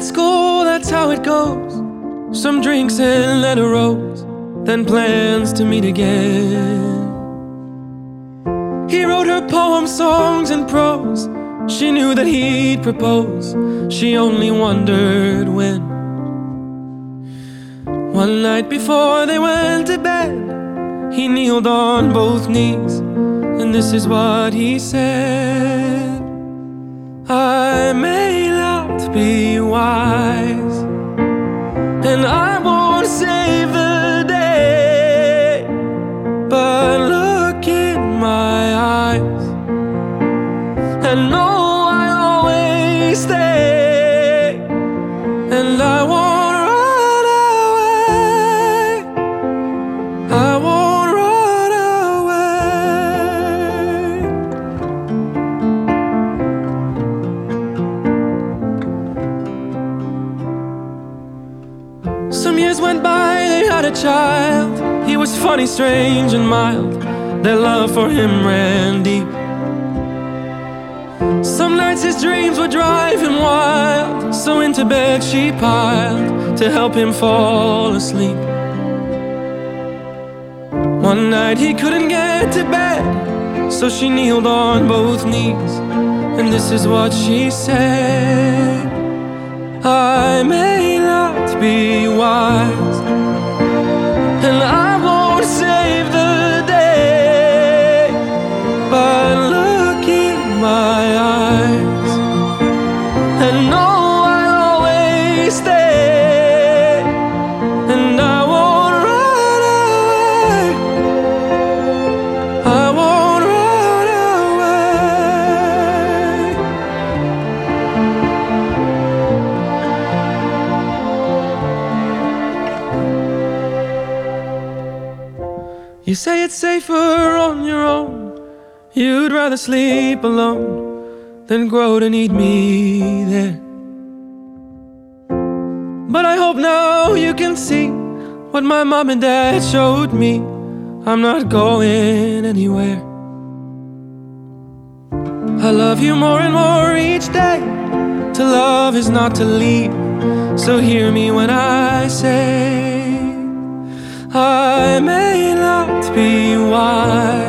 school, that's how it goes. Some drinks and then a rose, then plans to meet again. He wrote her poems, songs, and prose. She knew that he'd propose. She only wondered when. One night before they went to bed, he kneeled on both knees, and this is what he said: I may not be wise, and I won't save the day, but look in my eyes and know I'll always stay, and I won't run away. I won't run away. Some years went by, they had a child. He was funny, strange, and mild. Their love for him ran deep. Some nights his dreams would drive him wild, so into bed she piled to help him fall asleep. One night he couldn't get to bed, so she kneeled on both knees, and this is what she said: I may not be wise, and I won't save the day, but look in my eyes and know I'll always stay, and I won't run away. I won't run away. You say it's safer on your own. You'd rather sleep alone than grow to need me there. But I hope now you can see what my mom and dad showed me. I'm not going anywhere. I love you more and more each day. To love is not to leave, so hear me when I say I may not be wise,